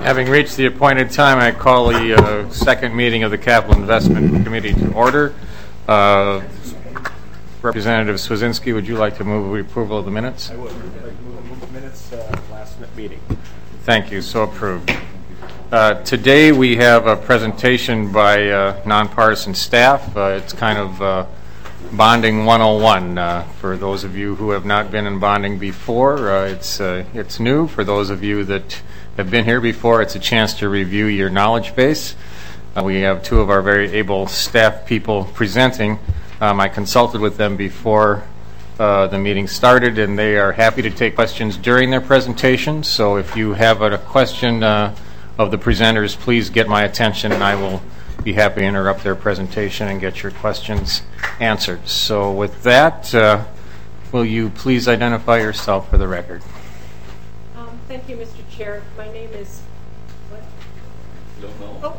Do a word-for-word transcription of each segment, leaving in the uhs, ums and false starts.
Having reached the appointed time, I call the uh, second meeting of the Capital Investment Committee to order. Uh, Representative Swedzinski, would you like to move the approval of the minutes? I would. I would like to move the minutes uh, last meeting. Thank you. So approved. Uh, today we have a presentation by uh, nonpartisan staff. Uh, it's kind of uh, Bonding one oh one. Uh, for those of you who have not been in bonding before, uh, it's uh, it's new. For those of you that have been here before, it's a chance to review your knowledge base. Uh, we have two of our very able staff people presenting. Um, I consulted with them before uh, the meeting started, and they are happy to take questions during their presentation. So if you have a question uh, of the presenters, please get my attention, and I will be happy to interrupt their presentation and get your questions answered. So with that, uh, will you please identify yourself for the record? Um, thank you, Mister Chair. My name is... What? Don't know. Oh.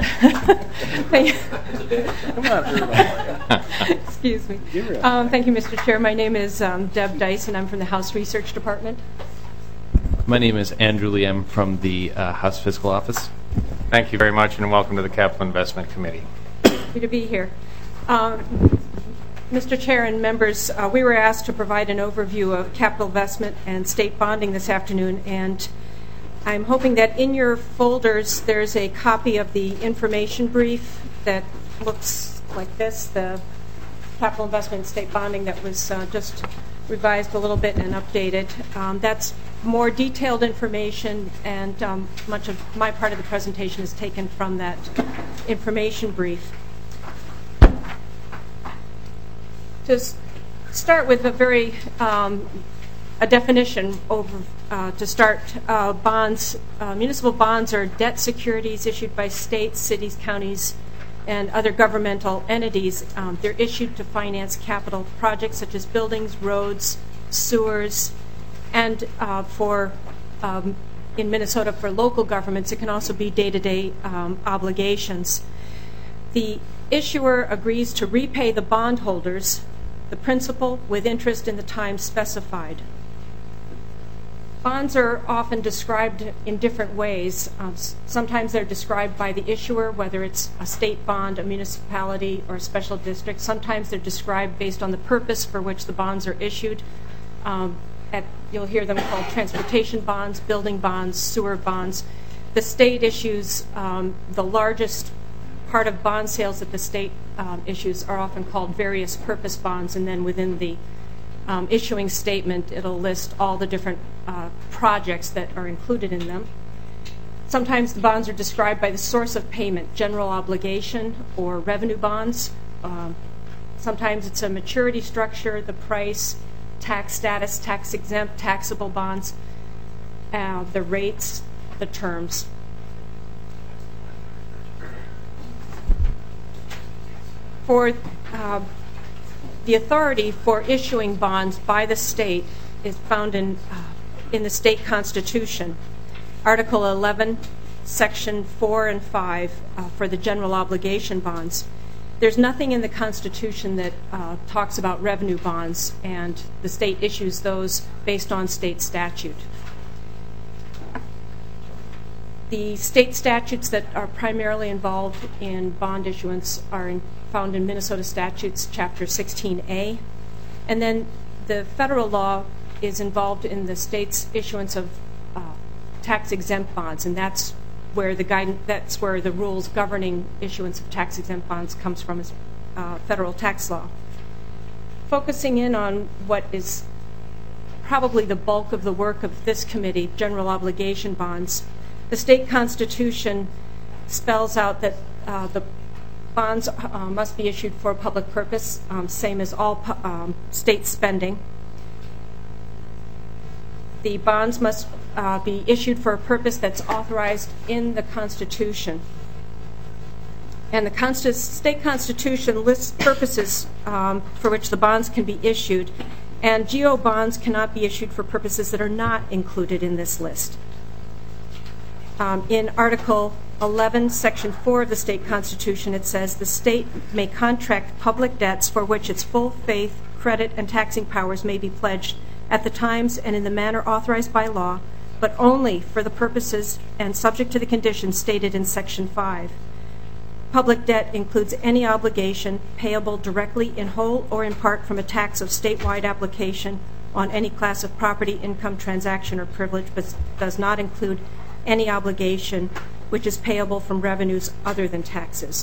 Come on, Excuse me. Um, thank you, Mister Chair. My name is um, Deb Dice, and I'm from the House Research Department. My name is Andrew Liam from the uh, House Fiscal Office. Thank you very much, and welcome to the Capital Investment Committee. Happy to be here. Um, Mister Chair and members, uh, we were asked to provide an overview of capital investment and state bonding this afternoon, and I'm hoping that in your folders there's a copy of the information brief that looks like this, the capital investment and state bonding that was uh, just revised a little bit and updated. Um, that's more detailed information, and um, much of my part of the presentation is taken from that information brief. To start with a very um, a definition over uh, to start, uh, bonds, uh, municipal bonds are debt securities issued by states, cities, counties, and other governmental entities. Um, they're issued to finance capital projects such as buildings, roads, sewers, and uh, for um, in Minnesota for local governments, it can also be day-to-day um, obligations. The issuer agrees to repay the bondholders the principal with interest in the time specified. Bonds are often described in different ways. Um, sometimes they're described by the issuer, whether it's a state bond, a municipality, or a special district. Sometimes they're described based on the purpose for which the bonds are issued. Um, at, you'll hear them called transportation bonds, building bonds, sewer bonds. The state issues um, the largest part of bond sales that the state um, issues are often called various purpose bonds, and then within the um, issuing statement, it'll list all the different uh, projects that are included in them. Sometimes the bonds are described by the source of payment, general obligation or revenue bonds. Um, sometimes it's a maturity structure, the price, tax status, tax exempt, taxable bonds, uh, the rates, the terms. For uh, the authority for issuing bonds by the state is found in uh, in the state constitution, Article eleven, Section four and five uh, for the general obligation bonds. There's nothing in the Constitution that uh, talks about revenue bonds, and the state issues those based on state statute. The state statutes that are primarily involved in bond issuance are in, found in Minnesota Statutes, Chapter sixteen A. And then the federal law is involved in the state's issuance of uh, tax-exempt bonds, and that's where the guidance, that's where the rules governing issuance of tax-exempt bonds comes from, is uh, federal tax law. Focusing in on what is probably the bulk of the work of this committee, general obligation bonds, the state constitution spells out that uh, the bonds uh, must be issued for a public purpose, um, same as all pu- um, state spending. The bonds must uh, be issued for a purpose that's authorized in the Constitution. And the Consti- state constitution lists purposes um, for which the bonds can be issued, and G O bonds cannot be issued for purposes that are not included in this list. Um, in Article eleven, Section four of the state constitution, it says the state may contract public debts for which its full faith, credit, and taxing powers may be pledged at the times and in the manner authorized by law but only for the purposes and subject to the conditions stated in Section five. Public debt includes any obligation payable directly in whole or in part from a tax of statewide application on any class of property, income, transaction, or privilege, but does not include any obligation which is payable from revenues other than taxes.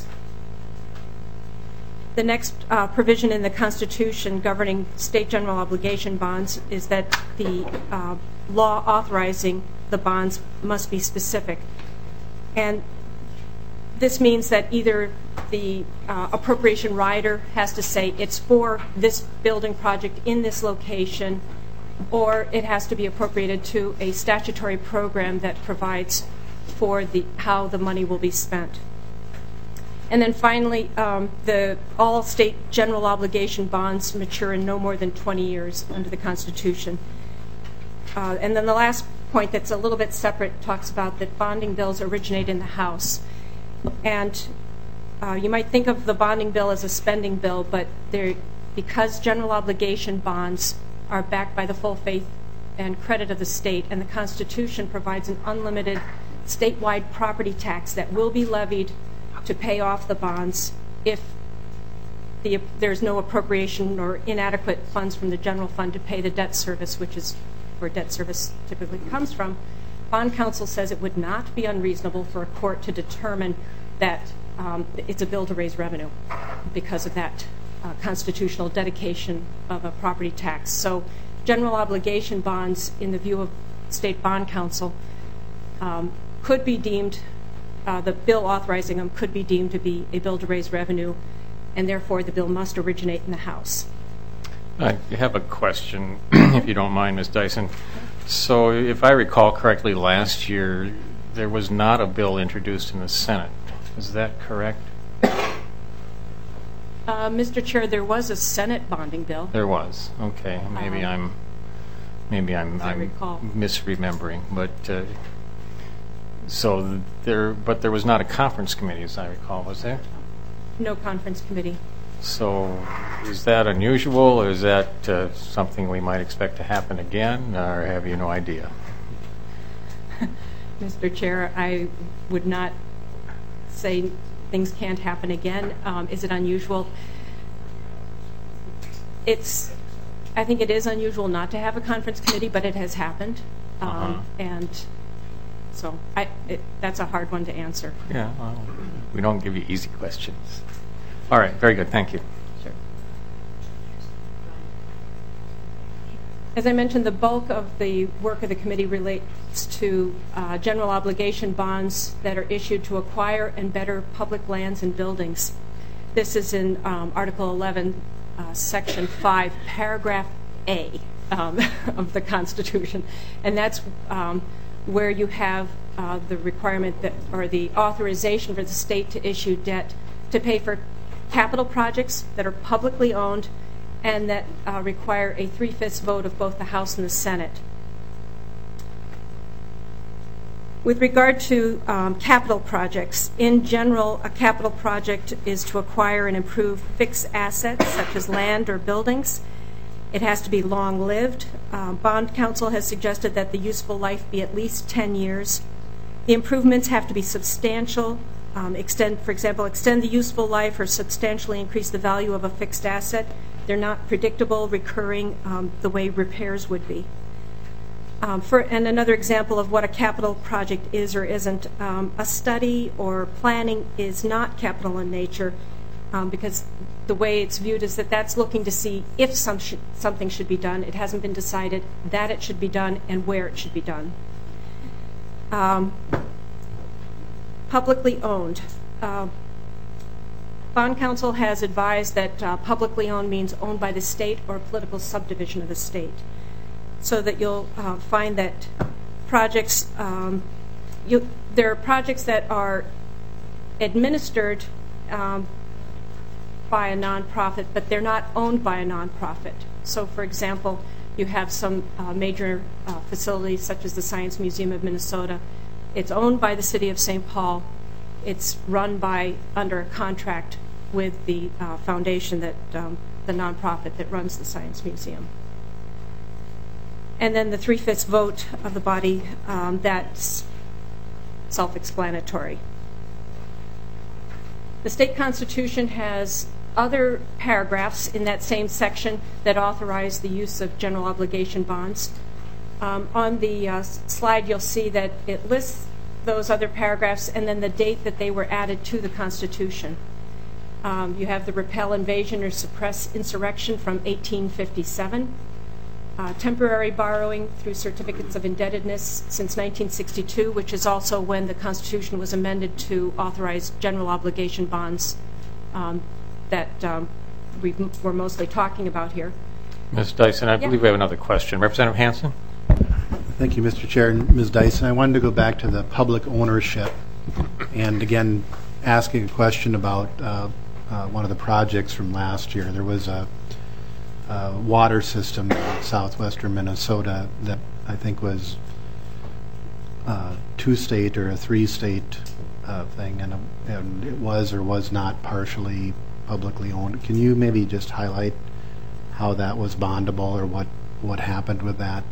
The next uh, provision in the Constitution governing state general obligation bonds is that the uh, law authorizing the bonds must be specific. And this means that either the uh, appropriation rider has to say it's for this building project in this location, or it has to be appropriated to a statutory program that provides for the how the money will be spent. And then finally, um, the all state general obligation bonds mature in no more than twenty years under the Constitution. Uh, and then the last point that's a little bit separate talks about that bonding bills originate in the House. And uh, you might think of the bonding bill as a spending bill, but because general obligation bonds are backed by the full faith and credit of the state, and the Constitution provides an unlimited statewide property tax that will be levied to pay off the bonds if the, there's no appropriation or inadequate funds from the general fund to pay the debt service, which is where debt service typically comes from. Bond counsel says it would not be unreasonable for a court to determine that um, it's a bill to raise revenue because of that uh, constitutional dedication of a property tax. So general obligation bonds, in the view of state bond counsel, um, could be deemed, uh, the bill authorizing them could be deemed to be a bill to raise revenue, and therefore the bill must originate in the House. I have a question, if you don't mind, Miz Dyson. So if I recall correctly, last year there was not a bill introduced in the Senate. Is that correct? Uh, Mister Chair, there was a Senate bonding bill. There was. Okay. Maybe Um, I'm maybe I'm, I I'm recall. misremembering. But uh, so there, but there was not a conference committee, as I recall, was there? No conference committee. So is that unusual, or is that uh, something we might expect to happen again, or have you no idea? Mister Chair, I would not say things can't happen again. Um, is it unusual? It's, I think it is unusual not to have a conference committee, but it has happened. Um, Uh-huh. And so I, it, that's a hard one to answer. Yeah, well, we don't give you easy questions. All right, very good. Thank you. Sure. As I mentioned, the bulk of the work of the committee relates to uh, general obligation bonds that are issued to acquire and better public lands and buildings. This is in um, Article eleven, uh, Section five, Paragraph A um, of the Constitution. And that's um, where you have uh, the requirement that, or the authorization for the state to issue debt to pay for capital projects that are publicly owned and that uh, require a three-fifths vote of both the House and the Senate. With regard to um, capital projects, in general, a capital project is to acquire and improve fixed assets such as land or buildings. It has to be long-lived. Um, Bond counsel has suggested that the useful life be at least ten years. The improvements have to be substantial. Um, extend, for example, extend the useful life or substantially increase the value of a fixed asset. They're not predictable, recurring, um, the way repairs would be. Um, for, and another example of what a capital project is or isn't, um, a study or planning is not capital in nature um, because the way it's viewed is that that's looking to see if some sh- something should be done. It hasn't been decided that it should be done and where it should be done. Um, Publicly owned. Uh, Bond counsel has advised that uh, publicly owned means owned by the state or a political subdivision of the state, so that you'll uh, find that projects, um, you, there are projects that are administered um, by a nonprofit, but they're not owned by a nonprofit. So, for example, you have some uh, major uh, facilities such as the Science Museum of Minnesota. It's owned by the city of Saint Paul. It's run by, under a contract with the uh, foundation that, um, the nonprofit that runs the Science Museum. And then the three-fifths vote of the body, um, that's self-explanatory. The state constitution has other paragraphs in that same section that authorize the use of general obligation bonds. Um, on the uh, slide, you'll see that it lists those other paragraphs and then the date that they were added to the Constitution. Um, you have the repel invasion or suppress insurrection from eighteen fifty-seven, uh, temporary borrowing through certificates of indebtedness since nineteen sixty-two, which is also when the Constitution was amended to authorize general obligation bonds um, that um, we were mostly talking about here. Miz Dyson, I Yeah. believe we have another question. Representative Hansen? Thank you, Mister Chair. And Miz Dyson, I wanted to go back to the public ownership and again asking a question about uh, uh, one of the projects from last year. There was a, a water system in southwestern Minnesota that I think was a two-state or a three-state uh, thing, and, and it was or was not partially publicly owned. Can you maybe just highlight how that was bondable or what, what happened with that?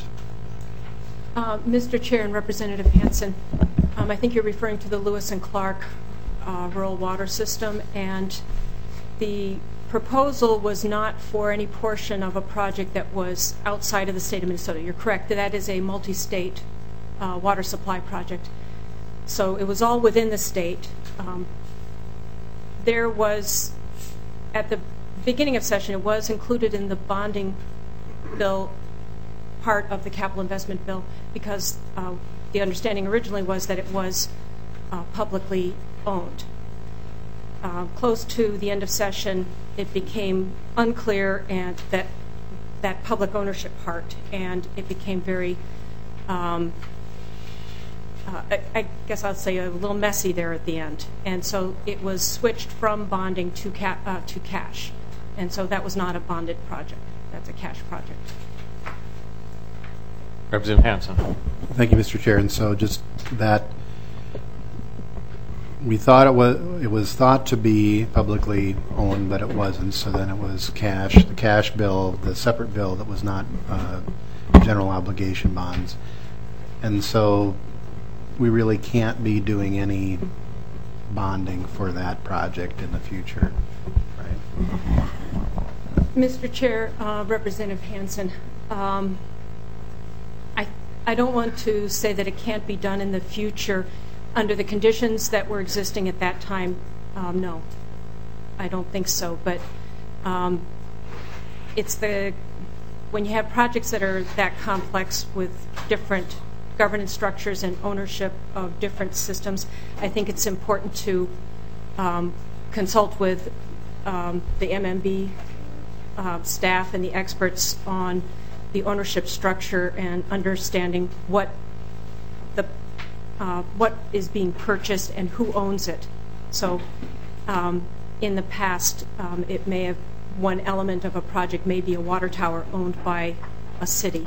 Uh, Mister Chair and Representative Hansen, um, I think you're referring to the Lewis and Clark uh, rural water system, and the proposal was not for any portion of a project that was outside of the state of Minnesota. You're correct, that is a multi-state uh, water supply project. So it was all within the state. Um, there was, at the beginning of session, it was included in the bonding bill part of the capital investment bill because uh, the understanding originally was that it was uh, publicly owned. Uh, close to the end of session, it became unclear and that that public ownership part, and it became very, um, uh, I, I guess I'll say a little messy there at the end. And so it was switched from bonding to ca- uh, to cash, and so that was not a bonded project. That's a cash project. Representative Hansen? Thank you, Mister Chair. And so just that we thought it was it was thought to be publicly owned, but it wasn't. So then it was cash, the cash bill, the separate bill that was not uh, general obligation bonds. And so we really can't be doing any bonding for that project in the future, right? Mister Chair, uh, Representative Hansen, um, I, I don't want to say that it can't be done in the future under the conditions that were existing at that time. Um, no, I don't think so. But um, it's the when you have projects that are that complex with different governance structures and ownership of different systems, I think it's important to um, consult with um, the M M B uh, staff and the experts on the ownership structure and understanding what the uh, what is being purchased and who owns it. So um, in the past, um, it may have one element of a project may be a water tower owned by a city.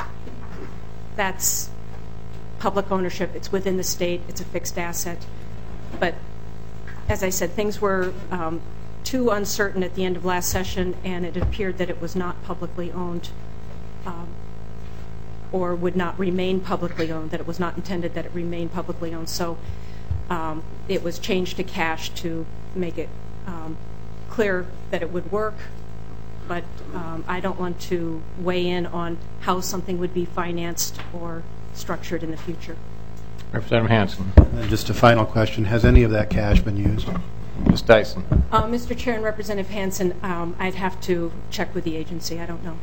That's public ownership. It's within the state. It's a fixed asset. But as I said, things were um, too uncertain at the end of last session, and it appeared that it was not publicly owned um, or would not remain publicly owned, that it was not intended that it remain publicly owned. So um, it was changed to cash to make it um, clear that it would work. But um, I don't want to weigh in on how something would be financed or structured in the future. Representative Hansen? And just a final question: has any of that cash been used? Miz Dyson? Uh, Mister Chair and Representative Hansen, um, I'd have to check with the agency. I don't know.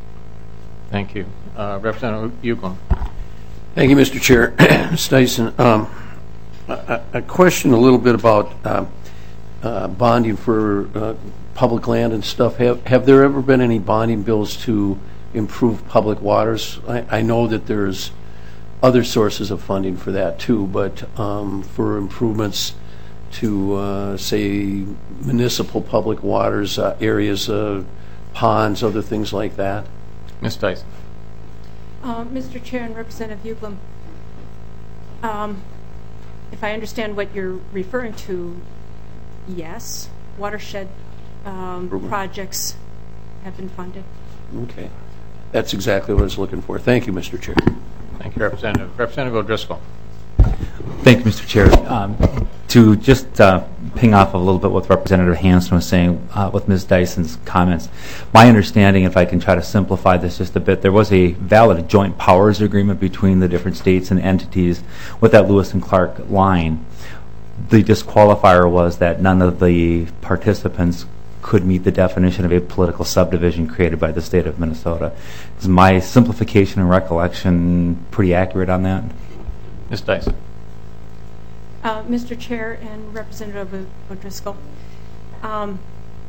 Thank you. Uh, Representative Uglin? Thank you, Mister Chair. Miz Dyson, um, a, a question a little bit about uh, uh, bonding for uh, public land and stuff. Have, have there ever been any bonding bills to improve public waters? I, I know that there's other sources of funding for that too, but um, for improvements to, uh, say, municipal public waters, uh, areas, uh, ponds, other things like that? Miz Dyson? Uh, Mister Chair and Representative Uglin, um, if I understand what you're referring to, yes, watershed um, projects have been funded. Okay. That's exactly what I was looking for. Thank you, Mister Chair. Thank you, Representative. Representative O'Driscoll. Thank you, Mister Chair. Um, to just uh, ping off a little bit what Representative Hanson was saying uh, with Miz Dyson's comments, my understanding, if I can try to simplify this just a bit, there was a valid joint powers agreement between the different states and entities with that Lewis and Clark line. The disqualifier was that none of the participants could meet the definition of a political subdivision created by the state of Minnesota. Is my simplification and recollection pretty accurate on that? Miz Dyson. Uh, Mister Chair and Representative O'Driscoll, um,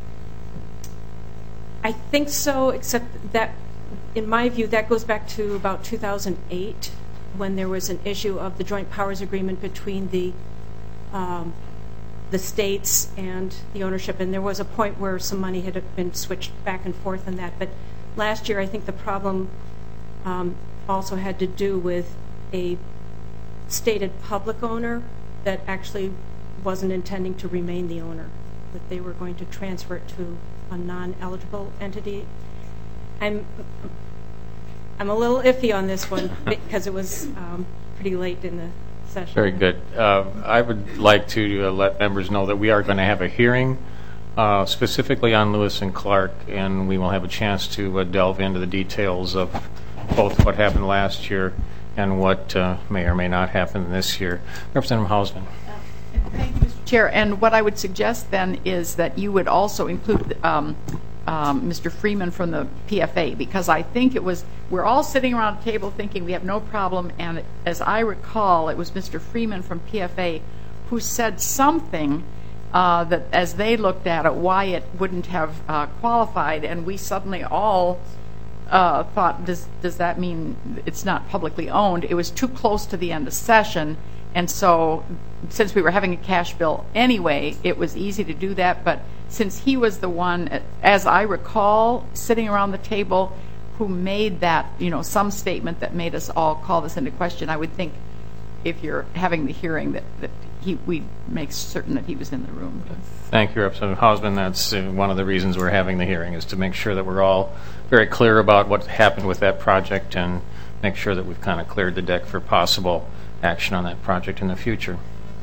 I think so, except that, in my view, that goes back to about two thousand eight, when there was an issue of the joint powers agreement between the um, the states and the ownership, and there was a point where some money had been switched back and forth on that. But last year, I think the problem um, also had to do with a stated public owner that actually wasn't intending to remain the owner, that they were going to transfer it to a non-eligible entity. I'm I'm a little iffy on this one because it was um, pretty late in the session. Very good. Uh, I would like to uh, let members know that we are going to have a hearing uh, specifically on Lewis and Clark, and we will have a chance to uh, delve into the details of both what happened last year and what uh, may or may not happen this year. Representative Hausman. Thank you, Mister Chair. And what I would suggest then is that you would also include um, um, Mister Freeman from the P F A, because I think it was, we're all sitting around a table thinking we have no problem, and as I recall, it was Mister Freeman from P F A who said something uh, that as they looked at it, why it wouldn't have uh, qualified, and we suddenly all Uh, thought, does does that mean it's not publicly owned? It was too close to the end of session, and so since we were having a cash bill anyway, it was easy to do that. But since he was the one, as I recall, sitting around the table, who made that, you know, some statement that made us all call this into question, I would think if you're having the hearing that, that he, we'd make certain that he was in the room. Thank you, Representative Hausman. That's uh, one of the reasons we're having the hearing, is to make sure that we're all very clear about what happened with that project and make sure that we've kind of cleared the deck for possible action on that project in the future.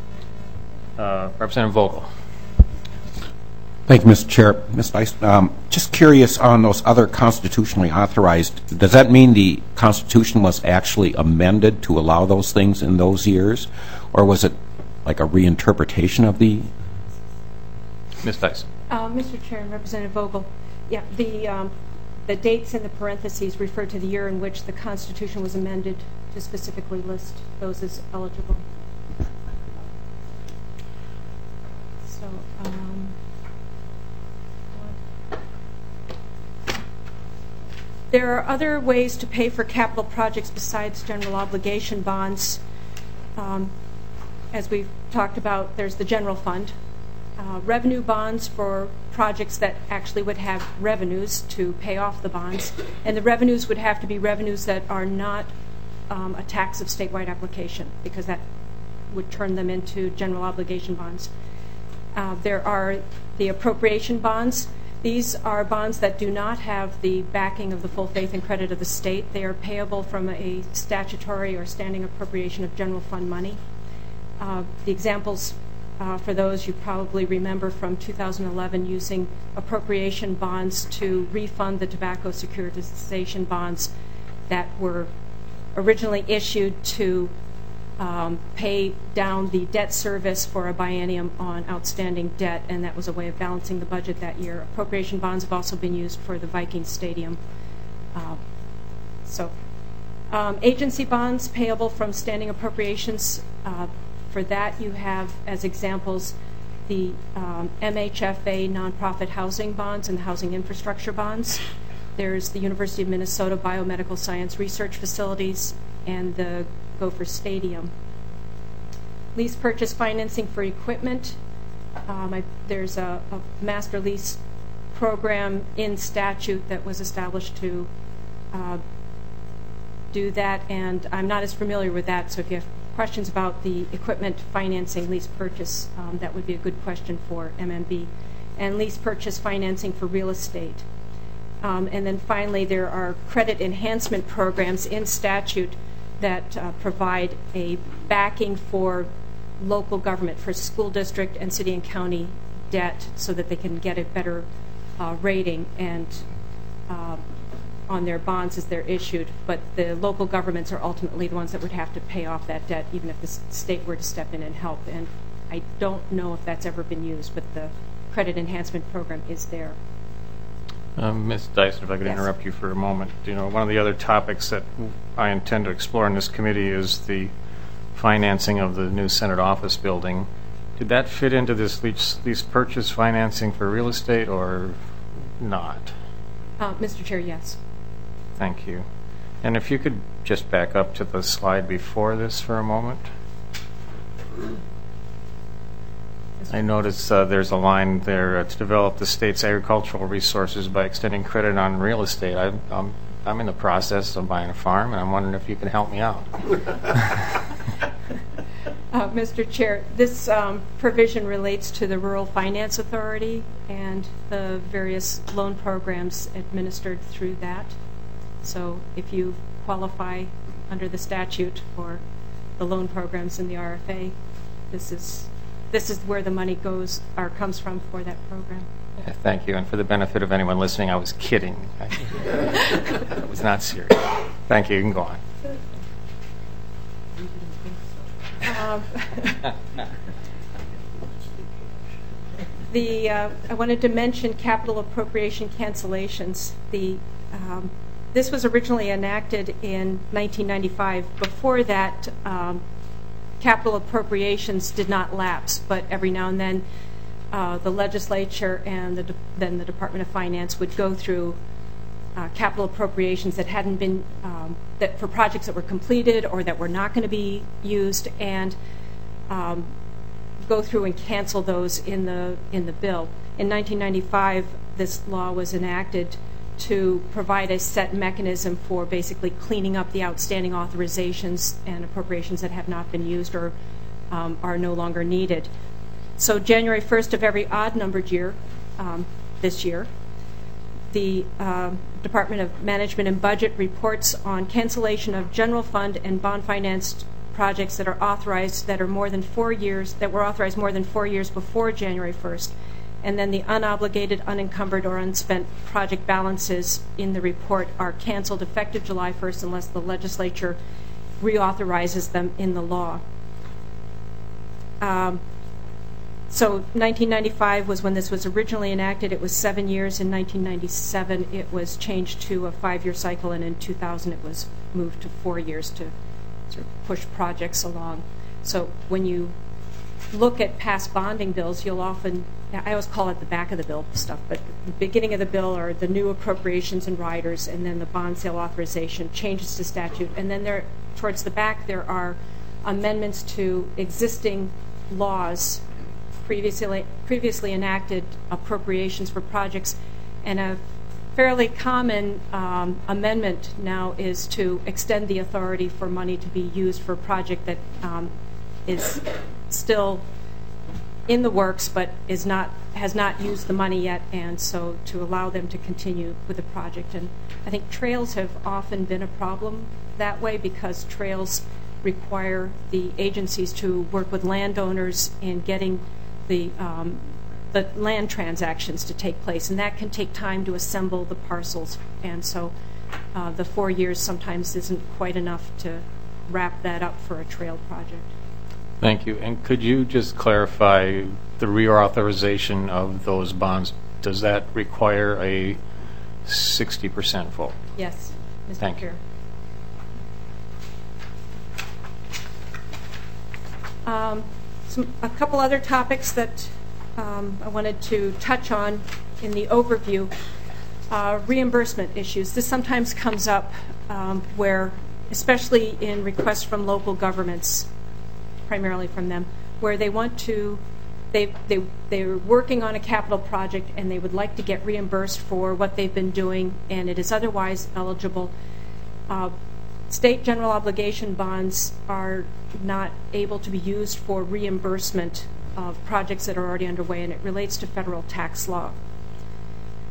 Uh, Representative Vogel. Thank you, Mister Chair. Miz Vice, um, just curious on those other constitutionally authorized, does that mean the Constitution was actually amended to allow those things in those years, or was it like a reinterpretation of the? Miz Dyson. Uh, Mister Chair and Representative Vogel, yeah, the um, the dates in the parentheses refer to the year in which the Constitution was amended to specifically list those as eligible. So, um, there are other ways to pay for capital projects besides general obligation bonds. Um, as we've talked about, there's the general fund. Uh, revenue bonds for projects that actually would have revenues to pay off the bonds, and the revenues would have to be revenues that are not um, a tax of statewide application, because that would turn them into general obligation bonds. Uh, there are the appropriation bonds. These are bonds that do not have the backing of the full faith and credit of the state. They are payable from a statutory or standing appropriation of general fund money. Uh, the examples Uh, for those you probably remember from two thousand eleven, using appropriation bonds to refund the tobacco securitization bonds that were originally issued to um, pay down the debt service for a biennium on outstanding debt, and that was a way of balancing the budget that year. Appropriation bonds have also been used for the Viking Stadium. Uh, so, um, agency bonds payable from standing appropriations. Uh, For that, you have as examples the um, M H F A nonprofit housing bonds and housing infrastructure bonds. There's the University of Minnesota Biomedical Science Research Facilities and the Gopher Stadium. Lease purchase financing for equipment. Um, I, there's a, a master lease program in statute that was established to uh, do that, and I'm not as familiar with that, so if you have questions about the equipment financing lease purchase, um, that would be a good question for M M B. And lease purchase financing for real estate. Um, and then finally, there are credit enhancement programs in statute that uh, provide a backing for local government, for school district and city and county debt, so that they can get a better uh, rating and uh, on their bonds as they're issued. But the local governments are ultimately the ones that would have to pay off that debt, even if the state were to step in and help. And I don't know if that's ever been used, but the credit enhancement program is there. Um, Miz Dyson, if I could Yes. interrupt you for a moment. You know, one of the other topics that I intend to explore in this committee is the financing of the new Senate office building. Did that fit into this lease, lease purchase financing for real estate or not? Uh, Mister Chair, yes. Thank you. And if you could just back up to the slide before this for a moment. I notice uh, there's a line there uh, to develop the state's agricultural resources by extending credit on real estate. I, I'm, I'm in the process of buying a farm, and I'm wondering if you can help me out. Uh, Mister Chair, this um, provision relates to the Rural Finance Authority and the various loan programs administered through that. So if you qualify under the statute for the loan programs in the R F A, this is this is where the money goes or comes from for that program. Yeah, thank you. And for the benefit of anyone listening, I was kidding. I, it was not serious. Thank you. You can go on. Um, the uh, I wanted to mention capital appropriation cancellations. The um, this was originally enacted in nineteen ninety-five. Before that, um, capital appropriations did not lapse, but every now and then uh, the legislature and the de- then the Department of Finance would go through uh, capital appropriations that hadn't been um, that for projects that were completed or that were not going to be used, and um, go through and cancel those in the in the bill. In nineteen ninety-five, this law was enacted to provide a set mechanism for basically cleaning up the outstanding authorizations and appropriations that have not been used or um, are no longer needed. So January first of every odd-numbered year, um, this year, the uh, Department of Management and Budget reports on cancellation of general fund and bond financed projects that are authorized that are more than four years, that were authorized more than four years before January first. And then the unobligated, unencumbered, or unspent project balances in the report are canceled effective July first unless the legislature reauthorizes them in the law. Um, so nineteen ninety-five was when this was originally enacted. It was seven years. In nineteen ninety-seven, it was changed to a five-year cycle, and in two thousand, it was moved to four years to sort of push projects along. So when you look at past bonding bills, you'll often, I always call it the back of the bill stuff, but the beginning of the bill are the new appropriations and riders, and then the bond sale authorization, changes to statute, and then there, towards the back there are amendments to existing laws, previously previously enacted appropriations for projects, and a fairly common um, amendment now is to extend the authority for money to be used for a project that um, is still in the works but is not has not used the money yet, and so to allow them to continue with the project. And I think trails have often been a problem that way because trails require the agencies to work with landowners in getting the um, the land transactions to take place, and that can take time to assemble the parcels, and so uh, the four years sometimes isn't quite enough to wrap that up for a trail project. Thank you. And could you just clarify the reauthorization of those bonds? Does that require a sixty percent vote? Yes, Mister Thank you. Chair. Um, some, a couple other topics that um, I wanted to touch on in the overview. Uh, reimbursement issues. This sometimes comes up um, where, especially in requests from local governments, primarily from them, where they want to, they, they, they're working on a capital project and they would like to get reimbursed for what they've been doing, and it is otherwise eligible. Uh, state general obligation bonds are not able to be used for reimbursement of projects that are already underway, and it relates to federal tax law.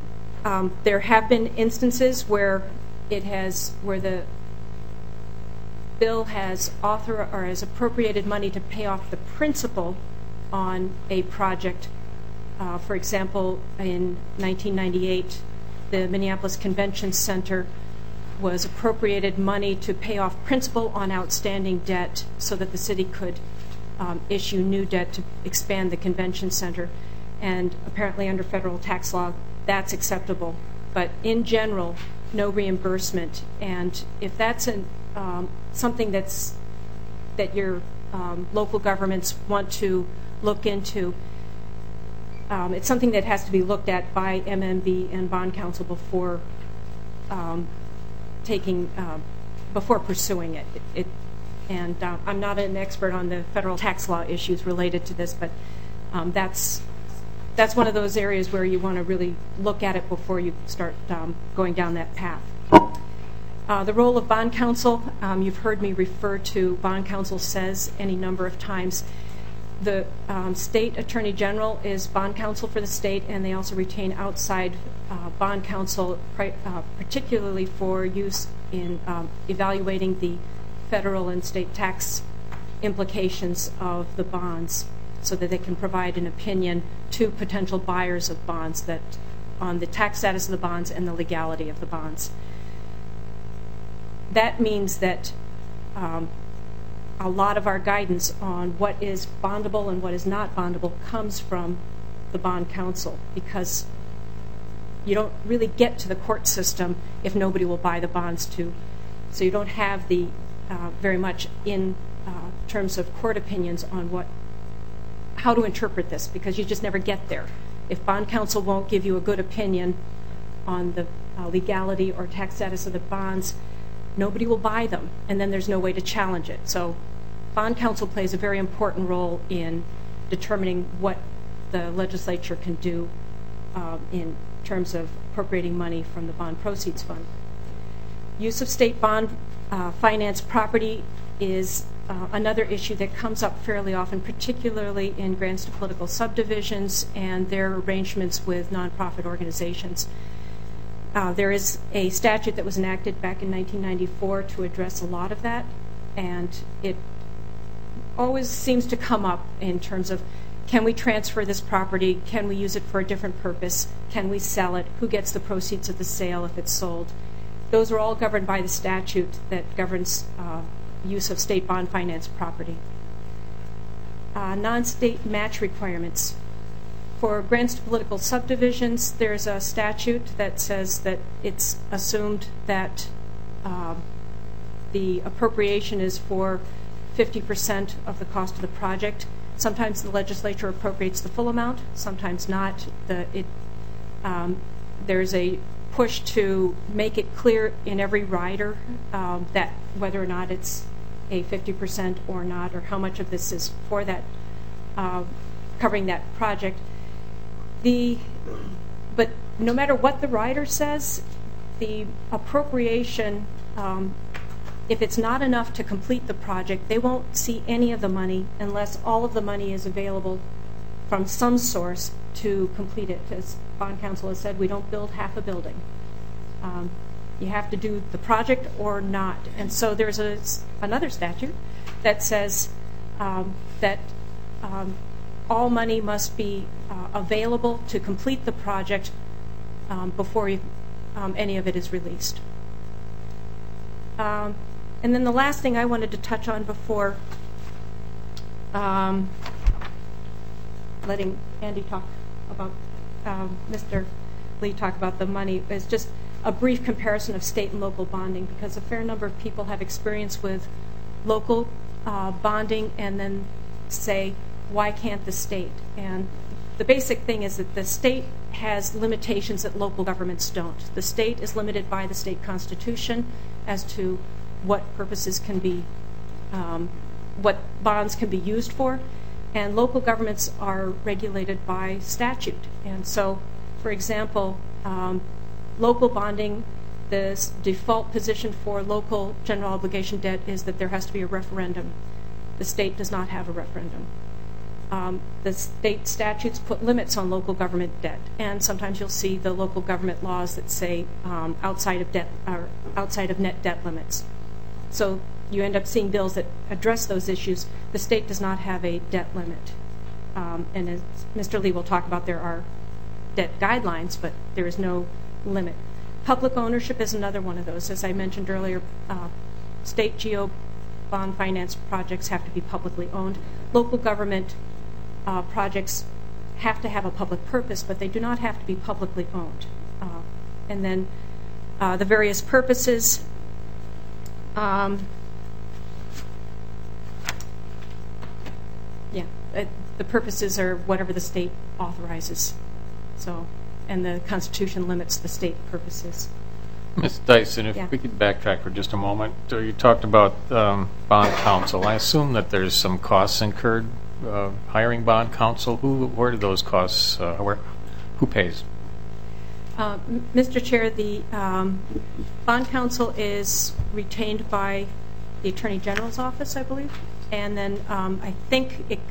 Um, there have been instances where it has, where the bill has author or has appropriated money to pay off the principal on a project. Uh, for example, in nineteen ninety-eight, the Minneapolis Convention Center was appropriated money to pay off principal on outstanding debt so that the city could um, issue new debt to expand the convention center. And apparently under federal tax law, that's acceptable. But in general, no reimbursement. And if that's an, um, something that's that your um, local governments want to look into, um, it's something that has to be looked at by M M B and bond counsel before um, taking, uh, before pursuing it. It, it and uh, I'm not an expert on the federal tax law issues related to this, but um, that's that's one of those areas where you want to really look at it before you start um, going down that path. Uh, the role of bond counsel, um, you've heard me refer to bond counsel says any number of times. The um, state attorney general is bond counsel for the state, and they also retain outside uh, bond counsel, uh, particularly for use in um, evaluating the federal and state tax implications of the bonds, so that they can provide an opinion to potential buyers of bonds that on the tax status of the bonds and the legality of the bonds. That means that um, a lot of our guidance on what is bondable and what is not bondable comes from the bond counsel, because you don't really get to the court system if nobody will buy the bonds to. So you don't have the uh, very much in uh, terms of court opinions on what how to interpret this, because you just never get there. If bond counsel won't give you a good opinion on the uh, legality or tax status of the bonds, nobody will buy them, and then there's no way to challenge it. So bond counsel plays a very important role in determining what the legislature can do um, in terms of appropriating money from the bond proceeds fund. Use of state bond uh, finance property is uh, another issue that comes up fairly often, particularly in grants to political subdivisions and their arrangements with nonprofit organizations. Uh, there is a statute that was enacted back in nineteen ninety-four to address a lot of that, and it always seems to come up in terms of, can we transfer this property? Can we use it for a different purpose? Can we sell it? Who gets the proceeds of the sale if it's sold? Those are all governed by the statute that governs uh, use of state bond finance property. Uh, non-state match requirements. For grants to political subdivisions, there's a statute that says that it's assumed that uh, the appropriation is for fifty percent of the cost of the project. Sometimes the legislature appropriates the full amount, sometimes not. The, it, um, there's a push to make it clear in every rider um, that whether or not it's a fifty percent or not, or how much of this is for that, uh, covering that project. The, but no matter what the rider says, the appropriation, um, if it's not enough to complete the project, they won't see any of the money unless all of the money is available from some source to complete it. As bond counsel has said, we don't build half a building. Um, you have to do the project or not. And so there's a, another statute that says um, that um, all money must be uh, available to complete the project um, before you, um, any of it is released. Um, and then the last thing I wanted to touch on before um, letting Andy talk about, um, Mister Lee talk about the money, is just a brief comparison of state and local bonding, because a fair number of people have experience with local uh, bonding and then say, why can't the state? And the basic thing is that the state has limitations that local governments don't. The state is limited by the state constitution as to what purposes can be, um, what bonds can be used for, and local governments are regulated by statute. And so, for example, um, local bonding, the default position for local general obligation debt is that there has to be a referendum. The state does not have a referendum. um, the state statutes put limits on local government debt, and sometimes you'll see the local government laws that say um, outside of debt or outside of net debt limits. So you end up seeing bills that address those issues. The state does not have a debt limit, um, and as Mister Lee will talk about, there are debt guidelines, but there is no limit. Public ownership is another one of those. As I mentioned earlier, uh, state geo bond finance projects have to be publicly owned. Local government uh, projects have to have a public purpose, but they do not have to be publicly owned. Uh, and then uh, the various purposes. Um, yeah, uh, the purposes are whatever the state authorizes. So, and the Constitution limits the state purposes. Miz Dyson, if Yeah. we could backtrack for just a moment. So you talked about um, bond counsel. I assume that there's some costs incurred uh, hiring bond counsel. Who, where do those costs, uh, where, who pays? Uh, M- Mister Chair, the um, bond counsel is retained by the Attorney General's office, I believe, and then um, I think it.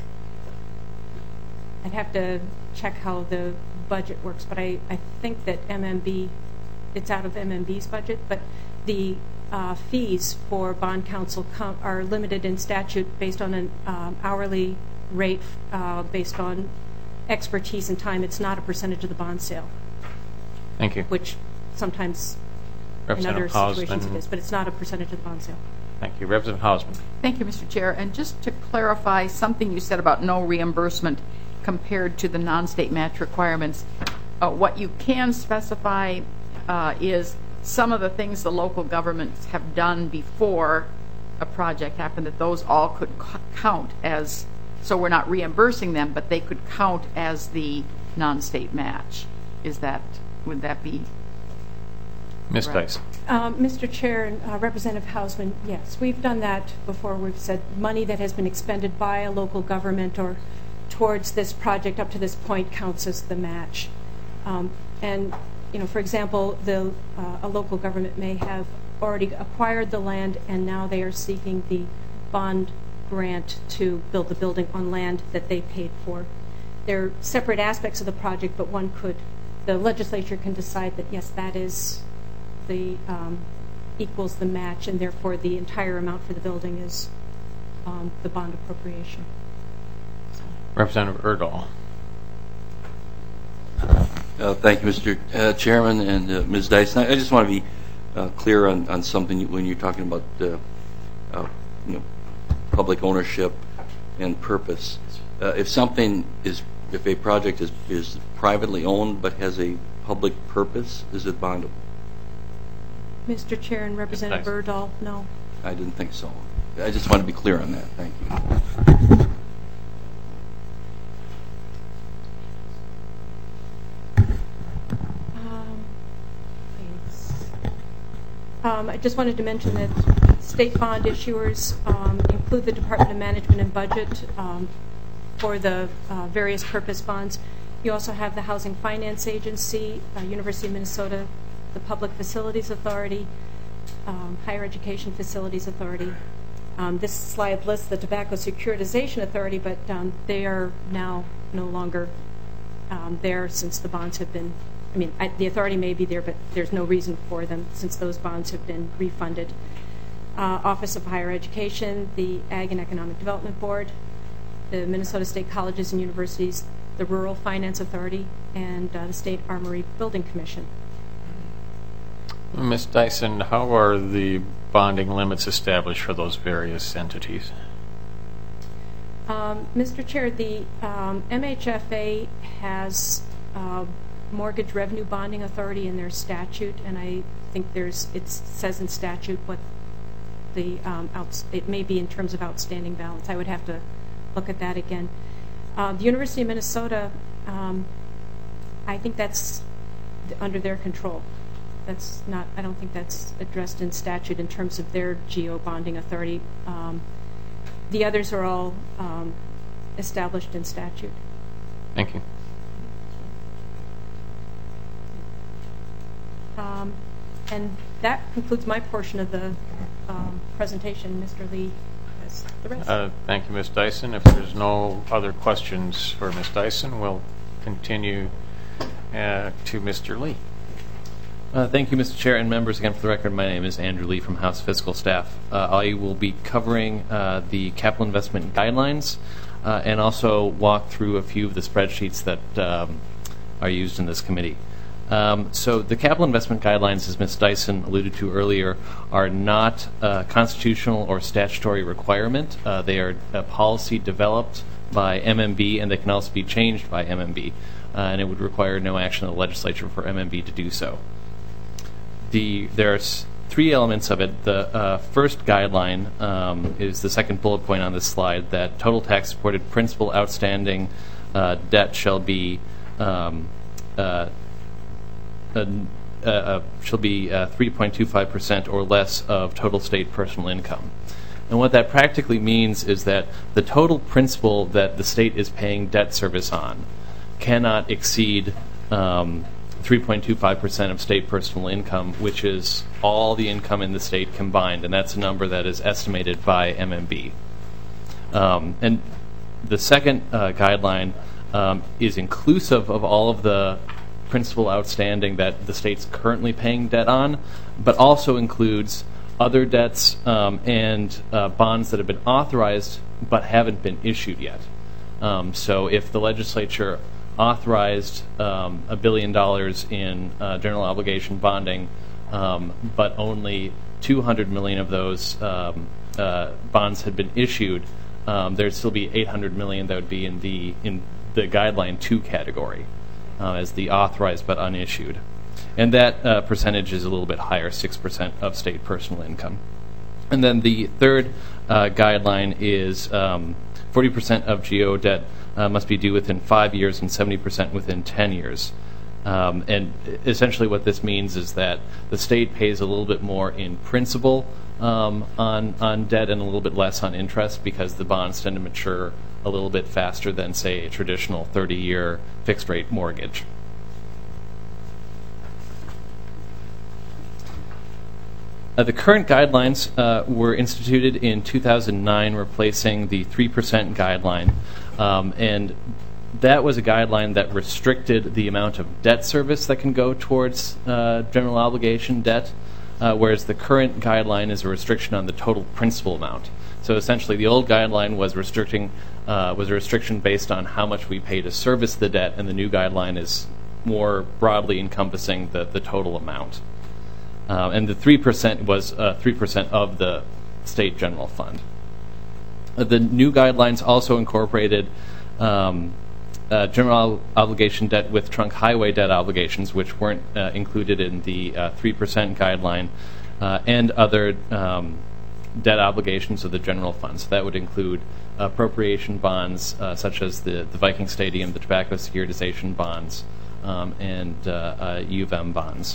I'd have to check how the budget works, but I, I think that M M B, it's out of M M B's budget, but the uh, fees for bond counsel com- are limited in statute based on an um, hourly rate uh, based on expertise and time. It's not a percentage of the bond sale. Thank you. Which sometimes in other Representative situations it Hausman. is, but it's not a percentage of the bond sale. Thank you. Representative Hausman. Thank you, Mister Chair. And just to clarify something you said about no reimbursement compared to the non-state match requirements, uh, what you can specify uh, is some of the things the local governments have done before a project happened, that those all could c- count as, so we're not reimbursing them, but they could count as the non-state match. Is that, would that be? Miz Right. Dyson. Um, Mister Chair and uh, Representative Hausman, yes, we've done that before. We've said money that has been expended by a local government or towards this project up to this point counts as the match. Um, and, you know, for example, the, uh, a local government may have already acquired the land and now they are seeking the bond grant to build the building on land that they paid for. They're separate aspects of the project, but one could, the legislature can decide that, yes, that is the, um, equals the match, and therefore the entire amount for the building is um, the bond appropriation. Representative Erdahl. Uh, thank you, Mister Uh, Chairman and uh, Miz Dyson. I, I just want to be uh, clear on, on something when you're talking about uh, uh, you know, public ownership and purpose. Uh, if something is, if a project is, is privately owned but has a public purpose, is it bondable? Mister Chair and Representative Yes, Erdahl, no. I didn't think so. I just want to be clear on that. Thank you. Um, please. Um, I just wanted to mention that state bond issuers um, include the Department of Management and Budget um, for the uh, various purpose bonds. You also have the Housing Finance Agency, uh, University of Minnesota, the Public Facilities Authority, um, Higher Education Facilities Authority. Um, this slide lists the Tobacco Securitization Authority, but um, they are now no longer um, there since the bonds have been, I mean, I, the authority may be there, but there's no reason for them since those bonds have been refunded. Uh, Office of Higher Education, the Ag and Economic Development Board, the Minnesota State Colleges and Universities, the Rural Finance Authority, and uh, the State Armory Building Commission. Miz Dyson, how are the bonding limits established for those various entities? Um, Mister Chair, the um, M H F A has uh, Mortgage Revenue Bonding Authority in their statute, and I think there's it says in statute what the um, outs, it may be in terms of outstanding balance. I would have to look at that again. Uh, the University of Minnesota, um, I think that's under their control. That's not, I don't think that's addressed in statute in terms of their geo bonding authority. Um, the others are all um, established in statute. Thank you. Um, and that concludes my portion of the um, presentation. Mister Lee has that's the rest. Uh, Thank you, Miz Dyson. If there's no other questions for Miz Dyson, we'll continue uh, to Mister Lee. Uh, thank you, Mister Chair, and members. Again, for the record, my name is Andrew Lee from House Fiscal Staff. Uh, I will be covering uh, the capital investment guidelines uh, and also walk through a few of the spreadsheets that um, are used in this committee. Um, so the capital investment guidelines, as Miz Dyson alluded to earlier, are not a constitutional or statutory requirement. Uh, they are a policy developed by M M B, and they can also be changed by M M B, uh, and it would require no action of the legislature for M M B to do so. The, there's three elements of it. The uh, first guideline um, is the second bullet point on this slide, that total tax-supported principal outstanding uh, debt shall be um, uh, uh, uh, shall be uh, three point two five percent or less of total state personal income. And what that practically means is that the total principal that the state is paying debt service on cannot exceed um, three point two five percent of state personal income, which is all the income in the state combined, and that's a number that is estimated by M M B. Um, and the second uh, guideline um, is inclusive of all of the principal outstanding that the state's currently paying debt on, but also includes other debts um, and uh, bonds that have been authorized but haven't been issued yet. Um, so if the legislature authorized um, a billion dollars in uh, general obligation bonding, um, but only two hundred million of those um, uh, bonds had been issued, um, there'd still be eight hundred million that would be in the in the guideline two category uh, as the authorized but unissued, and that uh, percentage is a little bit higher, six percent of state personal income. And then the third uh, guideline is um, forty percent of G O debt Uh, must be due within five years and seventy percent within ten years. Um, and essentially what this means is that the state pays a little bit more in principal um, on, on debt and a little bit less on interest, because the bonds tend to mature a little bit faster than, say, a traditional thirty-year fixed-rate mortgage. Uh, the current guidelines uh, were instituted in two thousand nine, replacing the three percent guideline. Um, and that was a guideline that restricted the amount of debt service that can go towards uh, general obligation debt, uh, whereas the current guideline is a restriction on the total principal amount. So essentially, the old guideline was restricting uh, was a restriction based on how much we pay to service the debt, and the new guideline is more broadly encompassing the, the total amount. Uh, and the three percent was uh, three percent of the state general fund. Uh, the new guidelines also incorporated um, uh, general obligation debt with trunk highway debt obligations, which weren't uh, included in the uh, three percent guideline, uh, and other um, debt obligations of the general fund. So that would include appropriation bonds, uh, such as the, the Viking Stadium, the tobacco securitization bonds, um, and uh, uh, U of M bonds.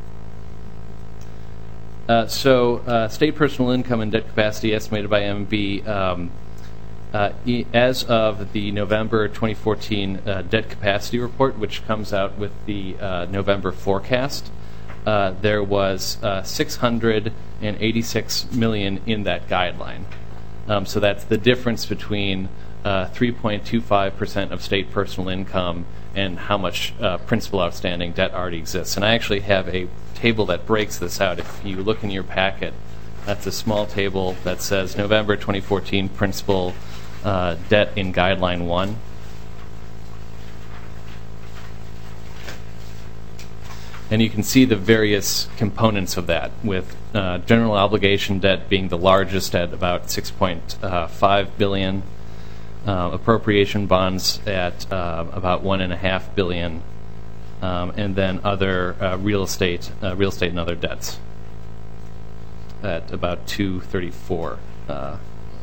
Uh, so, uh, state personal income and debt capacity estimated by M M B um, uh, e- as of the November twenty fourteen uh, debt capacity report, which comes out with the uh, November forecast, uh, there was uh, six hundred eighty-six million in that guideline. Um, so that's the difference between uh, three point two five percent of state personal income and how much uh, principal outstanding debt already exists. And I actually have a table that breaks this out. If you look in your packet, that's a small table that says November twenty fourteen principal uh, debt in Guideline one. And you can see the various components of that, with uh, general obligation debt being the largest at about six point five billion dollars, uh, appropriation bonds at uh, about one point five billion dollars, Um, and then other uh, real estate, uh, real estate and other debts at about two thirty-four. Uh,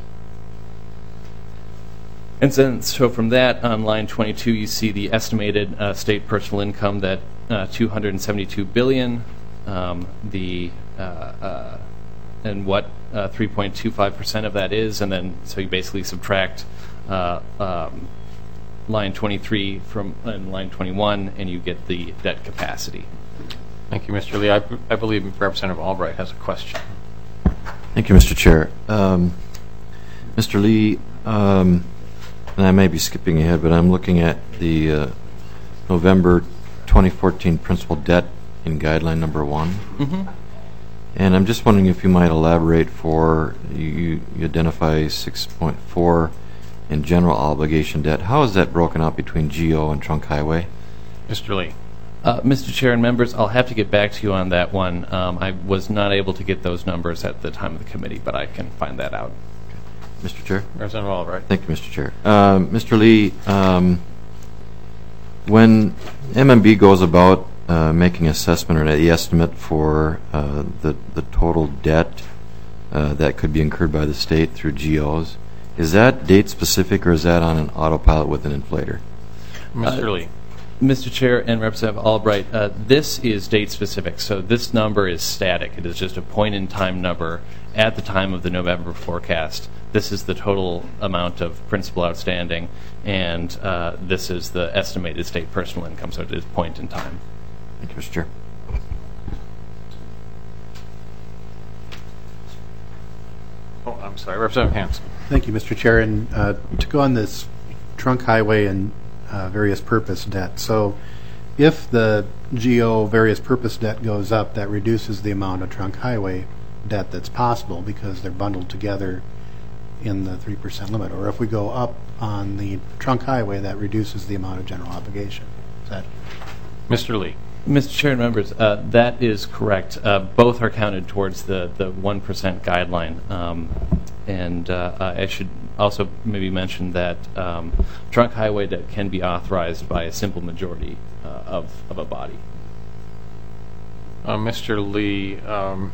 and then, so from that, on line twenty-two, you see the estimated uh, state personal income that uh, two hundred seventy-two billion dollars. Um, the uh, uh, and what uh, three point two five percent of that is, and then so you basically subtract. Uh, um, line twenty-three from uh, line twenty-one, and you get the debt capacity. Thank you, Mister Lee. I, I believe Representative Albright has a question. Thank you, Mister Chair. Um, Mister Lee, um, and I may be skipping ahead, but I'm looking at the uh, November twenty fourteen principal debt in guideline number one. Mm-hmm. And I'm just wondering if you might elaborate for, you, you identify six point four in general obligation debt. How is that broken out between G O and trunk highway? Mister Lee. Uh, Mister Chair and members, I'll have to get back to you on that one. Um, I was not able to get those numbers at the time of the committee, but I can find that out. Mister Chair? Representative Albright. Thank you, Mister Chair. Um, Mister Lee, um, when M M B goes about uh, making assessment or the estimate for uh, the, the total debt uh, that could be incurred by the state through G Os, is that date specific or is that on an autopilot with an inflator? Mister Uh, Lee. Mister Chair and Representative Albright, uh, this is date specific, so this number is static. It is just a point in time number at the time of the November forecast. This is the total amount of principal outstanding, and uh, this is the estimated state personal income, so it is point in time. Thank you, Mister Chair. Oh, I'm sorry. Representative Hanson. Thank you, Mister Chair. And uh, to go on this trunk highway and uh, various purpose debt. So if the G O various purpose debt goes up, that reduces the amount of trunk highway debt that's possible because they're bundled together in the three percent limit. Or if we go up on the trunk highway, that reduces the amount of general obligation. Is that Mister Lee. Mister Chair and members, uh, that is correct. Uh, both are counted towards the, the one percent guideline. Um, and uh, I should also maybe mention that um, trunk highway debt can be authorized by a simple majority uh, of, of a body. Uh, Mister Lee, um,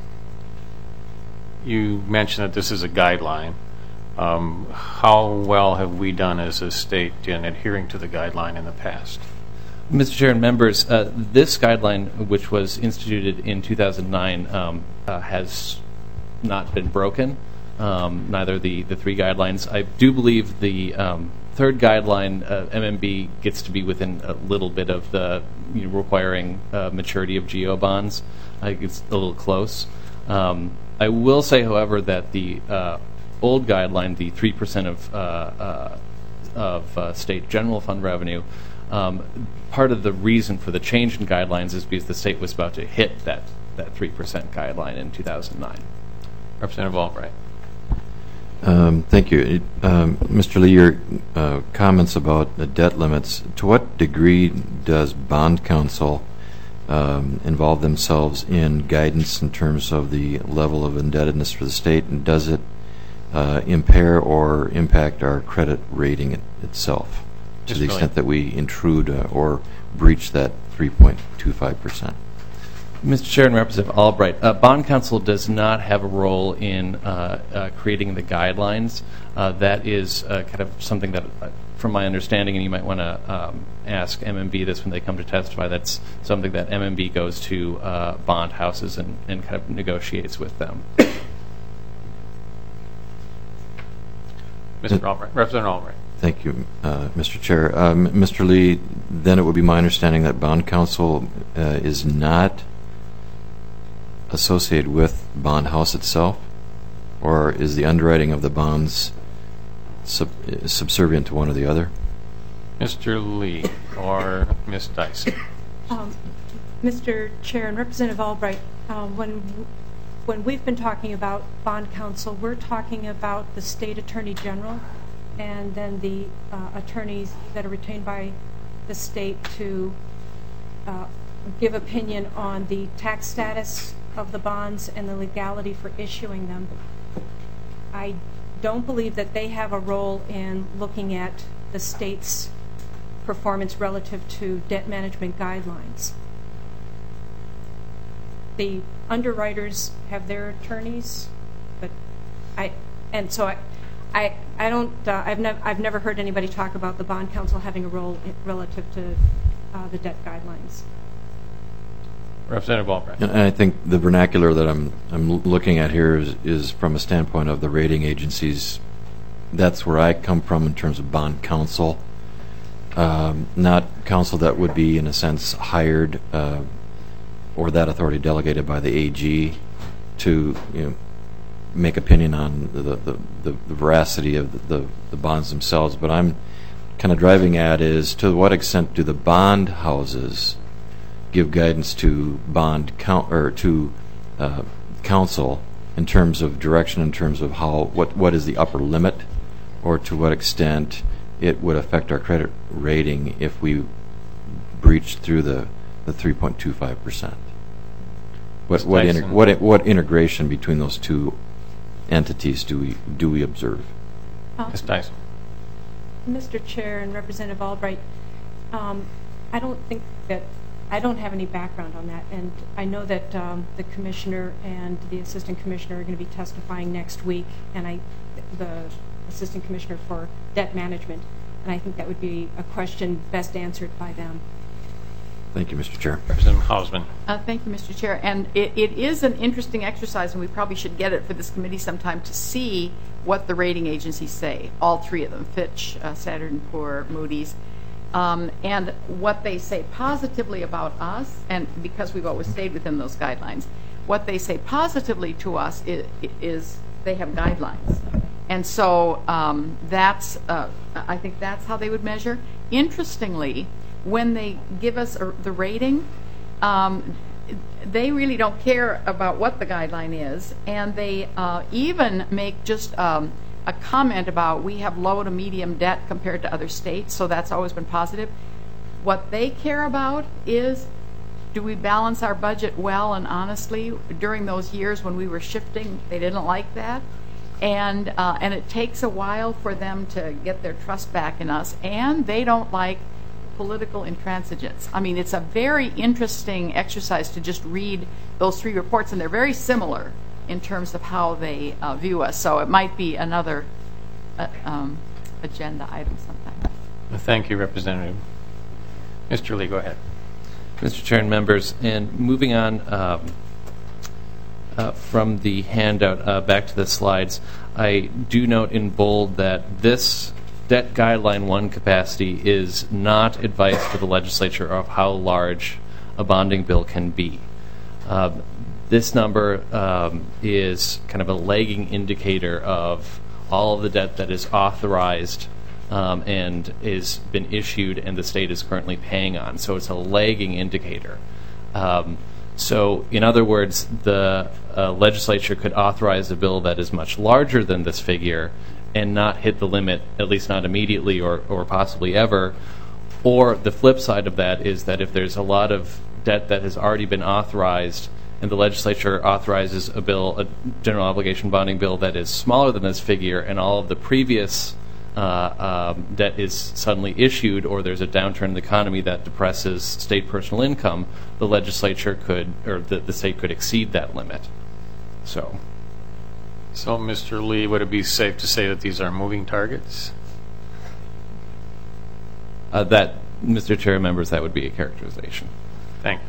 you mentioned that this is a guideline. Um, how well have we done as a state in adhering to the guideline in the past? Mister Chair and members, uh, this guideline, which was instituted in two thousand nine, um, uh, has not been broken, um, neither the, the three guidelines. I do believe the um, third guideline, uh, M M B, gets to be within a little bit of the you know, requiring uh, maturity of G O bonds. I think it's a little close. Um, I will say, however, that the uh, old guideline, the three percent of, uh, uh, of uh, state general fund revenue, Um, part of the reason for the change in guidelines is because the state was about to hit that, that three percent guideline in two thousand nine. Representative Albright. Um, thank you. It, um, Mister Lee, your uh, comments about the debt limits, to what degree does bond counsel um, involve themselves in guidance in terms of the level of indebtedness for the state, and does it uh, impair or impact our credit rating it, itself? To the extent that we intrude uh, or breach that three point two five percent. Mister Chair and Representative Albright, uh, bond counsel does not have a role in uh, uh, creating the guidelines. Uh, that is uh, kind of something that, uh, from my understanding, and you might want to um, ask M M B this when they come to testify, that's something that M M B goes to uh, bond houses and, and kind of negotiates with them. Mister Albright. Representative Albright. Thank you, uh, Mister Chair. Um, Mister Lee, then it would be my understanding that bond counsel uh, is not associated with bond house itself, or is the underwriting of the bonds sub subservient to one or the other? Mister Lee or Miz Dyson. Um, Mister Chair and Representative Albright, uh, when when we've been talking about bond counsel, we're talking about the state attorney general and then the uh, attorneys that are retained by the state to uh, give opinion on the tax status of the bonds and the legality for issuing them. I don't believe that they have a role in looking at the state's performance relative to debt management guidelines. The underwriters have their attorneys, but I, and so I, I, I don't, uh, I've never, I've never heard anybody talk about the bond counsel having a role in, relative to uh, the debt guidelines. Representative Albright. And I think the vernacular that I'm I'm looking at here is, is from a standpoint of the rating agencies. That's where I come from in terms of bond counsel, um, not counsel that would be in a sense hired uh, or that authority delegated by the A G to you know make opinion on the, the, the veracity of the, the bonds themselves, but I'm kind of driving at is to what extent do the bond houses give guidance to bond count or to uh, council in terms of direction, in terms of how what what is the upper limit, or to what extent it would affect our credit rating if we breached through the the three point two five percent. What what, inter, what what integration between those two entities do we do we observe? Miz Dyson. Mister Chair and Representative Albright, um, I don't think that I don't have any background on that, and I know that um, the commissioner and the assistant commissioner are going to be testifying next week, and I, the assistant commissioner for debt management, and I think that would be a question best answered by them. Thank you, Mister Chair. Representative Hausman. Uh, thank you, Mister Chair. And it, it is an interesting exercise, and we probably should get it for this committee sometime to see what the rating agencies say, all three of them, Fitch, uh, Standard and Poor, Moody's, um, and what they say positively about us, and because we've always stayed within those guidelines, what they say positively to us is, is they have guidelines. And so um, that's, uh, I think that's how they would measure. Interestingly, when they give us a, the rating, um, they really don't care about what the guideline is, and they uh, even make just um, a comment about we have low to medium debt compared to other states, so that's always been positive. What they care about is, do we balance our budget well and honestly? During those years when we were shifting, they didn't like that. And, uh, and it takes a while for them to get their trust back in us, and they don't like political intransigence. I mean, it's a very interesting exercise to just read those three reports, and they're very similar in terms of how they uh, view us. So it might be another uh, um, agenda item sometime. Thank you, Representative. Mister Lee, go ahead. Mister Chair and members, and moving on um, uh, from the handout uh, back to the slides, I do note in bold that this debt guideline one capacity is not advice for the legislature of how large a bonding bill can be. Uh, this number um, is kind of a lagging indicator of all of the debt that is authorized um, and is been issued and the state is currently paying on. So it's a lagging indicator. Um, so in other words, the uh, legislature could authorize a bill that is much larger than this figure and not hit the limit, at least not immediately or, or possibly ever. Or the flip side of that is that if there's a lot of debt that has already been authorized and the legislature authorizes a bill, a general obligation bonding bill that is smaller than this figure, and all of the previous uh, um, debt is suddenly issued, or there's a downturn in the economy that depresses state personal income, the legislature could, or the, the state could exceed that limit. So. So, Mister Lee, would it be safe to say that these are moving targets? Uh, that, Mister Chair, members, that would be a characterization. Thank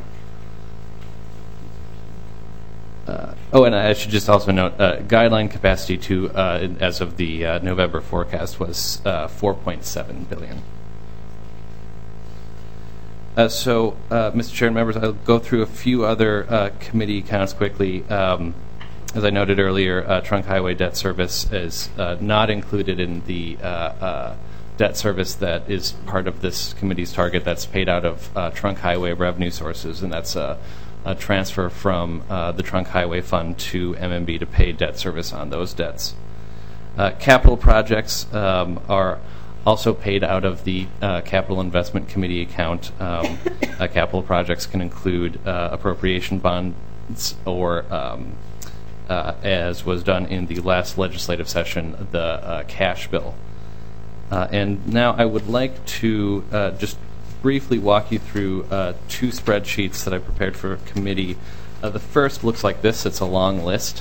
you. Uh, oh, and I should just also note, uh, guideline capacity to, uh, as of the uh, November forecast, was uh, four point seven billion dollars. Uh, so, uh, Mister Chair and members, I'll go through a few other uh, committee counts quickly. Um, As I noted earlier, uh, trunk highway debt service is uh, not included in the uh, uh, debt service that is part of this committee's target. That's paid out of uh, trunk highway revenue sources, and that's a, a transfer from uh, the trunk highway fund to M M B to pay debt service on those debts. Uh, capital projects um, are also paid out of the uh, capital investment committee account. Um, uh, capital projects can include uh, appropriation bonds or um, Uh, as was done in the last legislative session, the uh, cash bill. Uh, and now I would like to uh, just briefly walk you through uh, two spreadsheets that I prepared for committee. Uh, the first looks like this. It's a long list.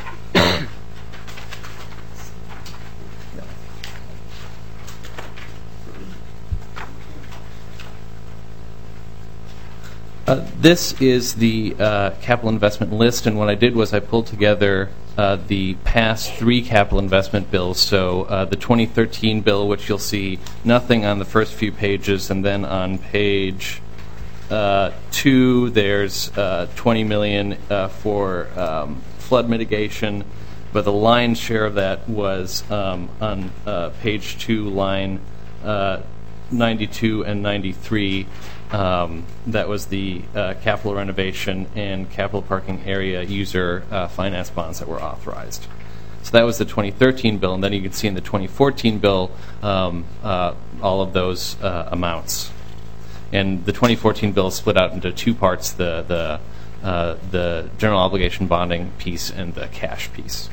Uh, this is the uh, capital investment list, and what I did was I pulled together uh, the past three capital investment bills. So uh, the twenty thirteen bill, which you'll see nothing on the first few pages, and then on page uh, two, there's uh, twenty million dollars uh, for um, flood mitigation. but the lion's share of that was um, on uh, page two, line uh, ninety-two and ninety-three. Um, that was the uh, capital renovation and capital parking area user uh, finance bonds that were authorized. So that was the twenty thirteen bill, and then you can see in the twenty fourteen bill um, uh, all of those uh, amounts. And the twenty fourteen bill is split out into two parts: the the uh, the general obligation bonding piece and the cash piece.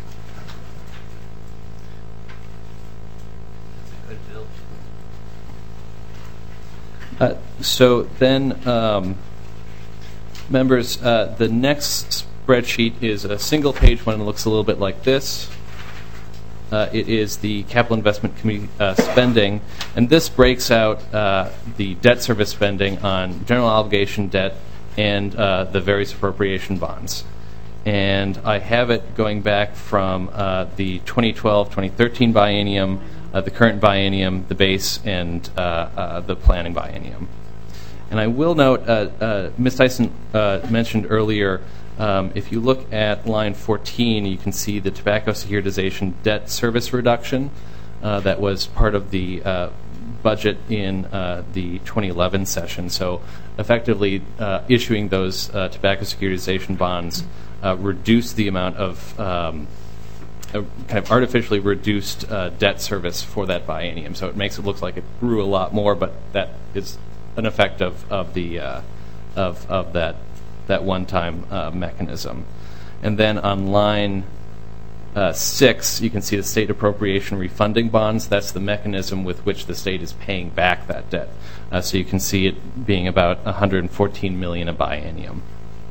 Uh, so then, um, members, uh, the next spreadsheet is a single-page one. It looks a little bit like this. Uh, it is the Capital Investment Committee uh, spending, and this breaks out uh, the debt service spending on general obligation debt and uh, the various appropriation bonds. And I have it going back from uh, the twenty twelve twenty thirteen biennium, Uh, the current biennium, the base, and uh, uh, the planning biennium. And I will note, uh, uh, Miz Dyson uh, mentioned earlier, um, if you look at line fourteen, you can see the tobacco securitization debt service reduction uh, that was part of the uh, budget in uh, the twenty eleven session. So effectively uh, issuing those uh, tobacco securitization bonds uh, reduced the amount of um, a kind of artificially reduced uh, debt service for that biennium. So it makes it look like it grew a lot more, but that is an effect of, of the uh, of of that that one-time uh, mechanism. And then on line uh, six, you can see the state appropriation refunding bonds. That's the mechanism with which the state is paying back that debt. Uh, so you can see it being about one hundred fourteen million dollars a biennium.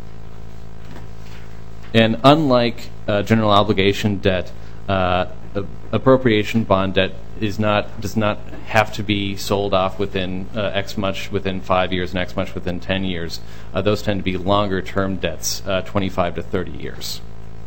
And unlike uh, general obligation debt, uh, appropriation bond debt is not does not have to be sold off within uh, X much within five years and X much within ten years. Uh, those tend to be longer term debts, uh, twenty-five to thirty years.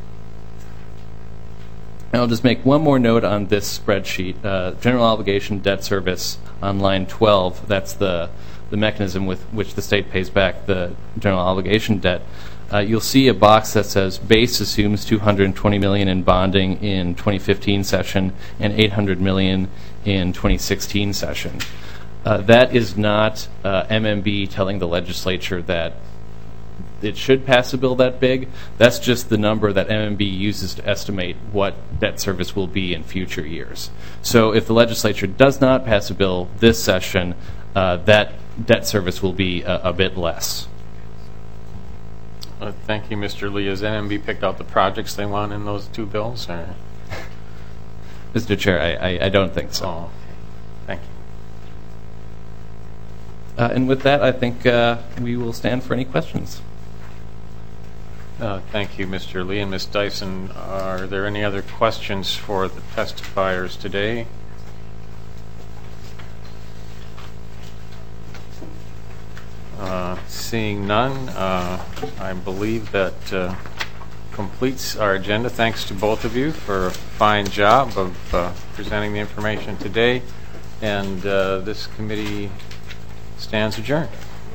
And I'll just make one more note on this spreadsheet. Uh, general obligation debt service on line twelve, that's the, the mechanism with which the state pays back the general obligation debt. Uh, you'll see a box that says base assumes two hundred twenty million dollars in bonding in twenty fifteen session and eight hundred million dollars in twenty sixteen session. Uh, that is not uh, M M B telling the legislature that it should pass a bill that big. That's just the number that M M B uses to estimate what debt service will be in future years. So if the legislature does not pass a bill this session, uh, that debt service will be a, a bit less. Uh, thank you, Mister Lee. Has M M B picked out the projects they want in those two bills? Or? Mister Chair, I, I, I don't think so. Oh, thank you. Uh, and with that, I think uh, we will stand for any questions. Uh, thank you, Mister Lee and Miz Dyson. Are there any other questions for the testifiers today? Uh, seeing none, uh, I believe that uh, completes our agenda. Thanks to both of you for a fine job of uh, presenting the information today. And uh, this committee stands adjourned.